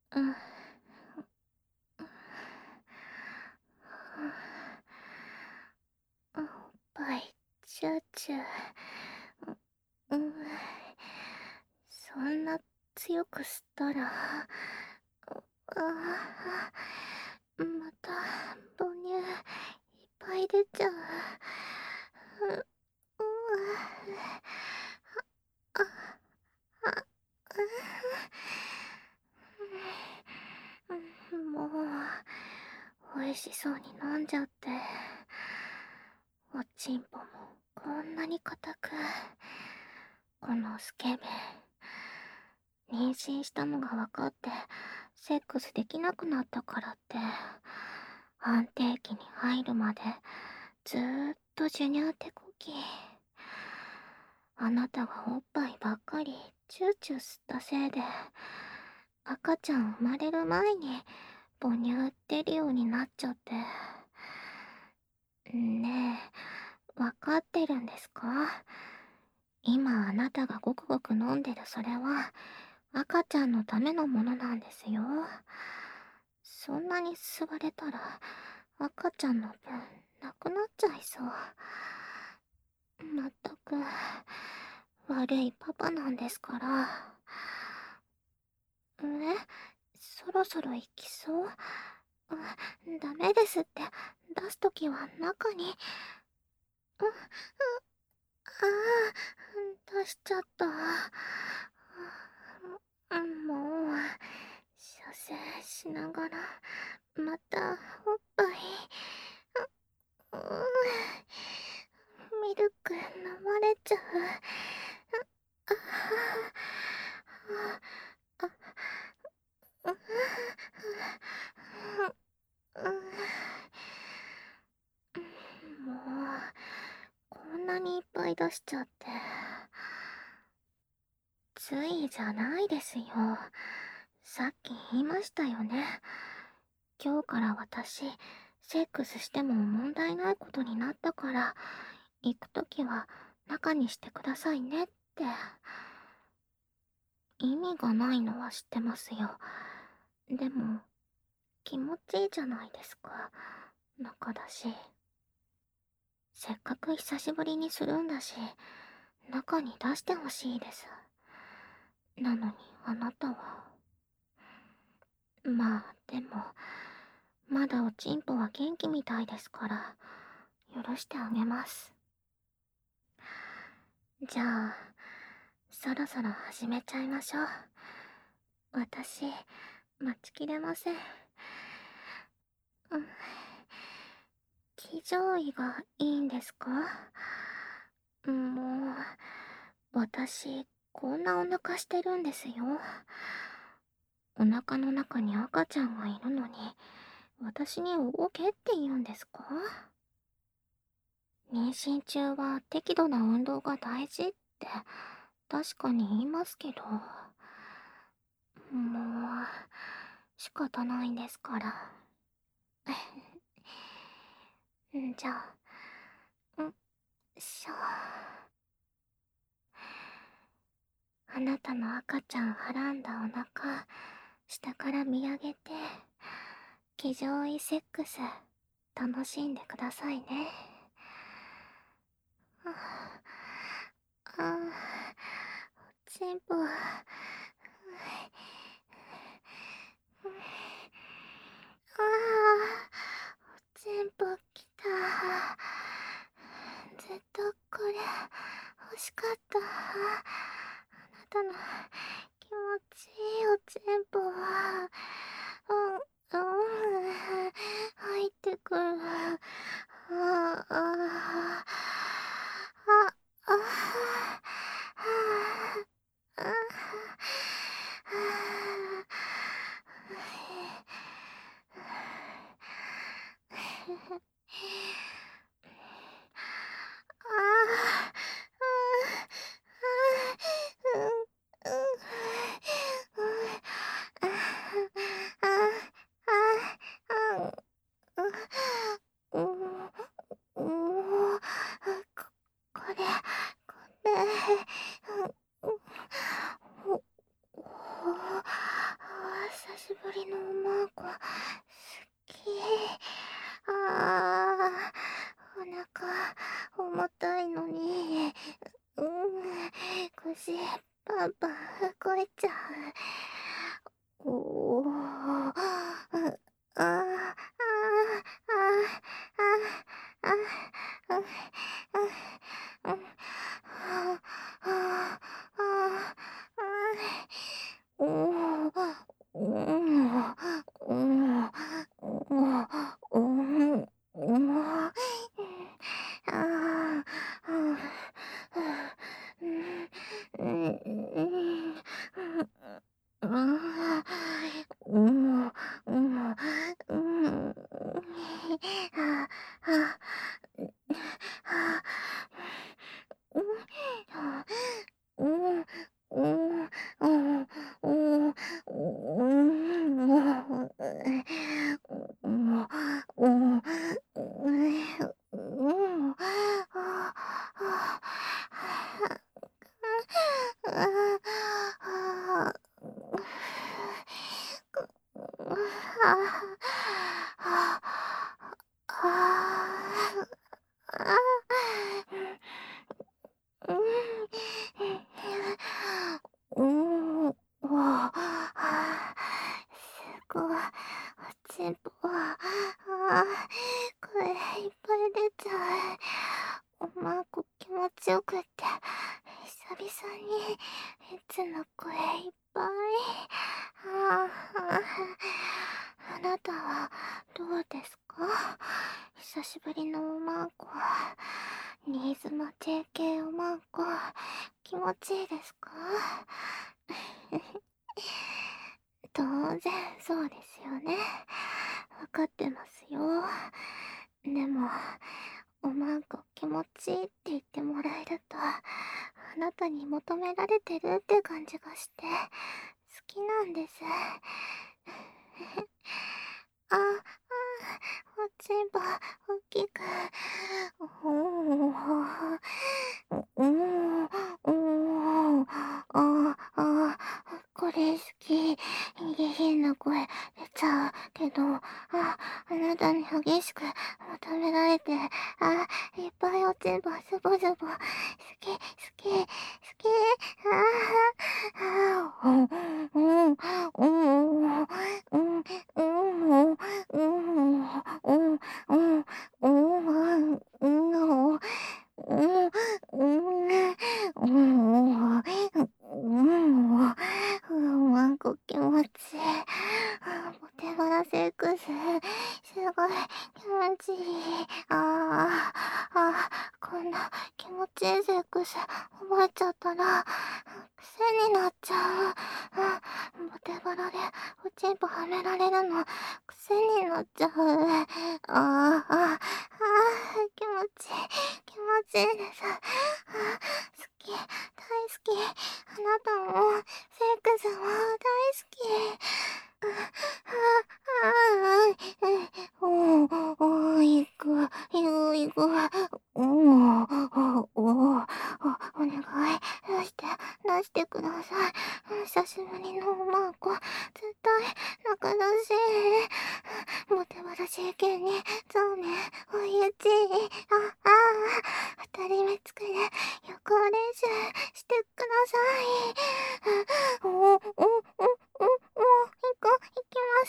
うん。おっぱい、チューチュー。うん。そんな強く吸ったら、また、母乳、いっぱい出ちゃう。う、う、あ、あ、もう、美味しそうに飲んじゃって。おちんぽもこんなに硬く。このスケベ。妊娠したのが分かって、セックスできなくなったからって、安定期に入るまで、ずーっと授乳手こき。あなたがおっぱいばっかりチューチュー吸ったせいで、赤ちゃん生まれる前に母乳出るようになっちゃって。ねえ、わかってるんですか？今あなたがごくごく飲んでるそれは赤ちゃんのためのものなんですよ。そんなに吸われたら赤ちゃんの分なくなっちゃいそう。まったく悪いパパなんですから。そろそろ行きそう？ダメですって。出すときは中に。う、う、出しちゃった。もう、射精しながら、また、おっぱい。う、ミルク飲まれちゃう。あ、あ、あ、う、もう、こんなにいっぱい出しちゃって。ついじゃないですよ。さっき言いましたよね。今日から私、セックスしても問題ないことになったから、行くときは中にしてくださいねって。意味がないのは知ってますよ。でも、気持ちいいじゃないですか。中だし。せっかく久しぶりにするんだし、中に出してほしいです。なのにあなたは。まあ、でも、まだおちんぽは元気みたいですから、許してあげます。じゃあ、そろそろ始めちゃいましょう。私、待ちきれません。うん。騎乗位がいいんですか？もう、私、こんなお腹してるんですよ。お腹の中に赤ちゃんがいるのに、私に動けって言うんですか？妊娠中は適度な運動が大事って確かに言いますけど、もう仕方ないんですから。じゃあ、しょ。あなたの赤ちゃんはらんだお腹、下から見上げて、騎乗位セックス、楽しんでくださいね。ああ、おちんぽ。ああ、おちんぽきた。ずっとこれ欲しかった。あなたの気持ちいいおちんぽは、入ってくる。ああ、ああ、ああ、 しぶりのおまんこ、好き。あー、お腹、重たいのに。腰、パンパン、動いちゃう。おー、あー、あー、あー、あー、あー、あー、あー、あー、あー、あー、おー、おー、おー、おー、おー、あー、うん、うん、ああ、うん、うん、うん、ああ、あ、うん、うん、うん、うん、うん、うん、うん、わあ、すごい、おちんぽ、これいっぱい出ちゃう。おまんこ気持ちよくって、久々に、いつの声いっぱい。あなたはどうですか？久しぶりのおまんこ。新妻 JK おまんこ、気持ちいいですか？当然そうですよね。わかってますよ。でも、おまんこ気持ちいいって言ってもらえると、あなたに求められてるって感じがして、好きなんです。あ、おちんぽ、大きく。おー、うん、うん、これ好き。変な声出ちゃうけど、あなたに激しく求められて、いっぱいおちんぽズボズボ。好き、好き、好き。うん、うん、うん、うん、うん、うん、うん、うん、うん、うん、うん、ワンコ気持ちいい。ポテバラセックス、すごい気持ちいい。こんな気持ちいいセックス覚えちゃったら、癖になっちゃう。ポテバラでおちんぽはめられるの、癖になっちゃう。気持ちいい、気持ちいいです。好き、大好き。あなたも、セックスも大好き。行く、行く。お願い、出してください。久しぶりのおまんこ、絶対、仲良し。モテバラ CK に、そうめん、お湯ち二人目作る、横練習してください。行きます。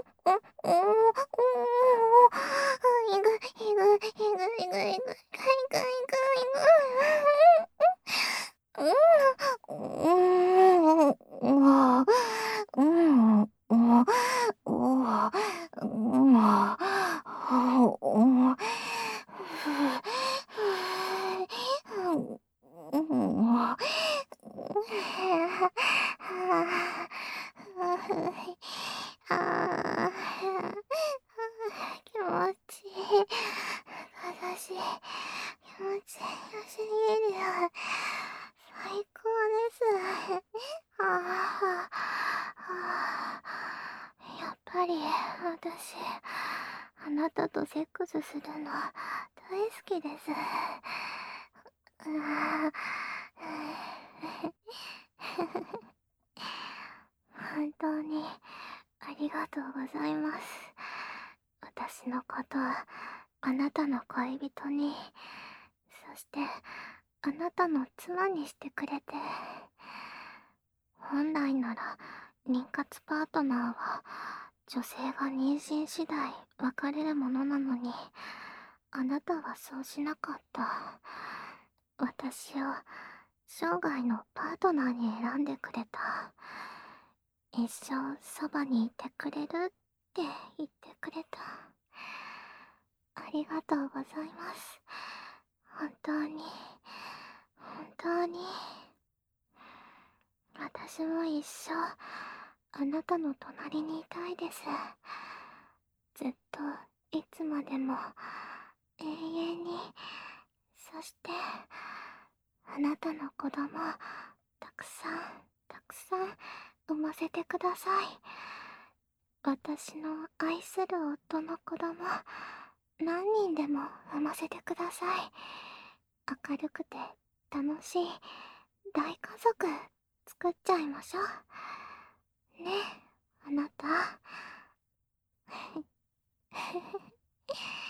気持ちいい。正しい。気持ちよすぎるよ。最高です。やっぱり私、あなたとセックスするの大好きです。本当にありがとうございます。私のことあなたの恋人に、そしてあなたの妻にしてくれて。本来なら妊活パートナーは女性が妊娠次第別れるものなのに、あなたはそうしなかった。私を生涯のパートナーに選んでくれた。一生そばにいてくれるって言ってくれた。ありがとうございます。本当に、本当に。私も一生あなたの隣にいたいです。ずっといつまでも永遠に。そしてあなたの子供たくさんたくさん産ませてください。私の愛する夫の子供何人でも産ませてください。明るくて楽しい大家族作っちゃいましょうね。えあなた